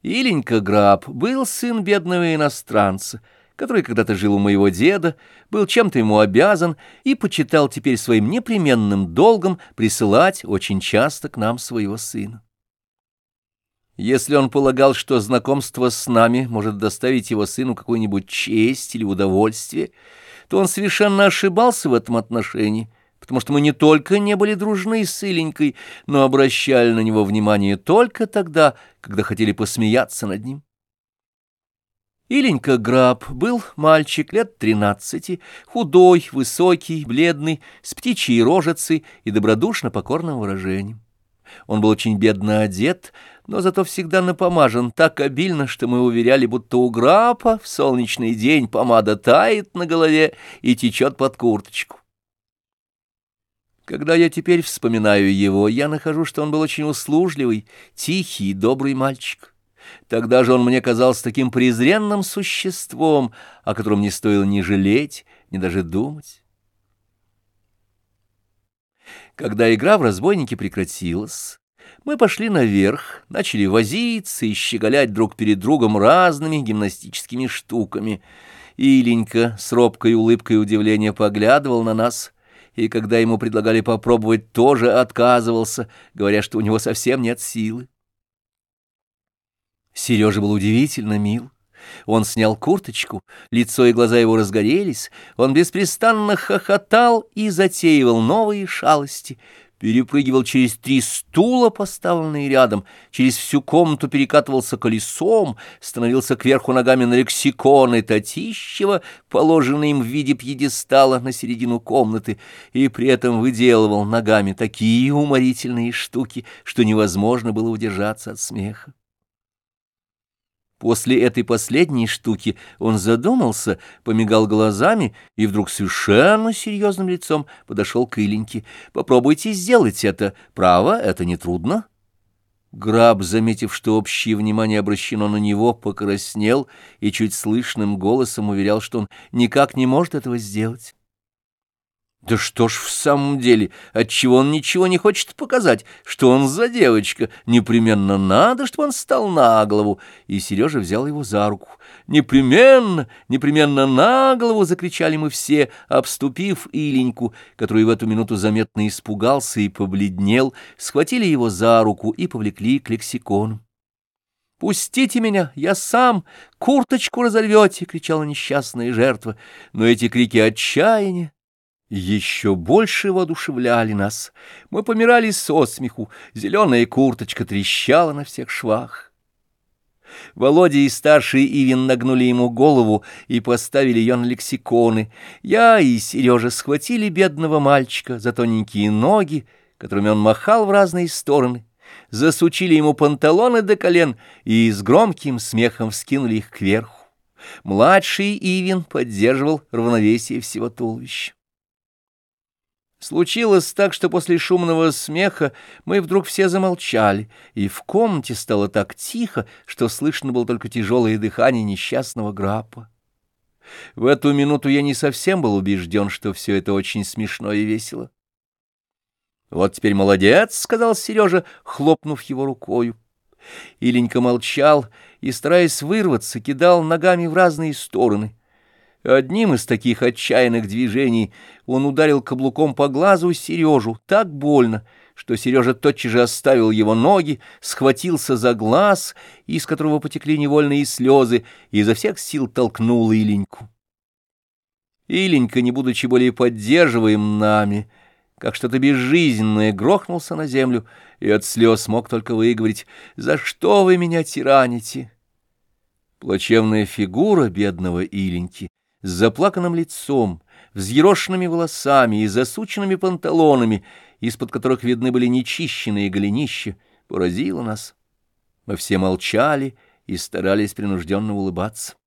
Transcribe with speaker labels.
Speaker 1: Иленька Граб был сын бедного иностранца, который когда-то жил у моего деда, был чем-то ему обязан и почитал теперь своим непременным долгом присылать очень часто к нам своего сына. Если он полагал, что знакомство с нами может доставить его сыну какую-нибудь честь или удовольствие, то он совершенно ошибался в этом отношении, потому что мы не только не были дружны с Иленькой, но обращали на него внимание только тогда, когда хотели посмеяться над ним. Иленька Граб был мальчик лет 13, худой, высокий, бледный, с птичьей рожицей и добродушно покорным выражением. Он был очень бедно одет, но зато всегда напомажен так обильно, что мы уверяли, будто у Грапа в солнечный день помада тает на голове и течет под курточку. Когда я теперь вспоминаю его, я нахожу, что он был очень услужливый, тихий и добрый мальчик. Тогда же он мне казался таким презренным существом, о котором не стоило ни жалеть, ни даже думать. Когда игра в разбойники прекратилась, мы пошли наверх, начали возиться и щеголять друг перед другом разными гимнастическими штуками. Иленька с робкой улыбкой удивления поглядывал на нас, и когда ему предлагали попробовать, тоже отказывался, говоря, что у него совсем нет силы. Сережа был удивительно мил. Он снял курточку, лицо и глаза его разгорелись, он беспрестанно хохотал и затеивал новые шалости, перепрыгивал через 3 стула, поставленные рядом, через всю комнату перекатывался колесом, становился кверху ногами на лексиконы Татищева, положенные им в виде пьедестала на середину комнаты, и при этом выделывал ногами такие уморительные штуки, что невозможно было удержаться от смеха. После этой последней штуки он задумался, помигал глазами и вдруг совершенно серьезным лицом подошел к Иленьке. «Попробуйте сделать это. Право, это нетрудно». Граб, заметив, что общее внимание обращено на него, покраснел и чуть слышным голосом уверял, что он никак не может этого сделать. Да что ж в самом деле, отчего он ничего не хочет показать, что он за девочка, непременно надо, чтобы он встал на голову, и Сережа взял его за руку. «Непременно, непременно на голову!» — закричали мы все, обступив Иленьку, который в эту минуту заметно испугался и побледнел, схватили его за руку и повлекли к лексикону. «Пустите меня, я сам, курточку разорвете!» — кричала несчастная жертва, но эти крики отчаяния еще больше воодушевляли нас. Мы помирали со смеху, зеленая курточка трещала на всех швах. Володя и старший Ивин нагнули ему голову и поставили ее на лексиконы. Я и Сережа схватили бедного мальчика за тоненькие ноги, которыми он махал в разные стороны, засучили ему панталоны до колен и с громким смехом вскинули их кверху. Младший Ивин поддерживал равновесие всего туловища. Случилось так, что после шумного смеха мы вдруг все замолчали, и в комнате стало так тихо, что слышно было только тяжелое дыхание несчастного Грапа. В эту минуту я не совсем был убежден, что все это очень смешно и весело. «Вот теперь молодец», — сказал Сережа, хлопнув его рукою. Иленька молчал и, стараясь вырваться, кидал ногами в разные стороны. Одним из таких отчаянных движений он ударил каблуком по глазу Сережу так больно, что Сережа тотчас же оставил его ноги, схватился за глаз, из которого потекли невольные слезы, и изо всех сил толкнул Иленьку. Иленька, не будучи более поддерживаем нами, как что-то безжизненное, грохнулся на землю и от слез мог только выговорить: «За что вы меня тираните?» Плачевная фигура бедного Иленьки с заплаканным лицом, взъерошенными волосами и засученными панталонами, из-под которых видны были нечищенные голенища, поразило нас. Мы все молчали и старались принужденно улыбаться.